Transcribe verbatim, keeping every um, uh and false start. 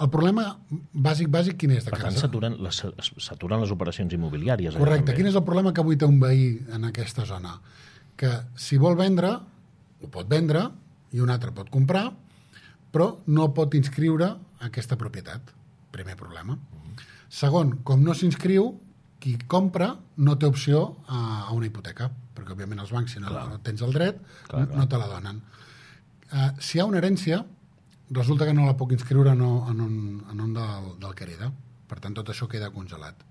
el problema bàsic, bàsic, quin és de Per tant, casa? s'aturen les, s'aturen les operacions immobiliàries. Correcte. Quin és el problema que avui té un veí en aquesta zona? Que si vol vendre, ho pot vendre, i un altre pot comprar, però no pot inscriure aquesta propietat. Primer problema. Segon, com no s'inscriu, qui compra no té opció a, a una hipoteca, perquè, òbviament, els bancs, si no, no tens el dret, clar, clar. no te la donen. Uh, si hi ha una herència, resulta que no la puc inscriure en un, en un, en un del, del que hereda. Per tant, tot això queda congelat.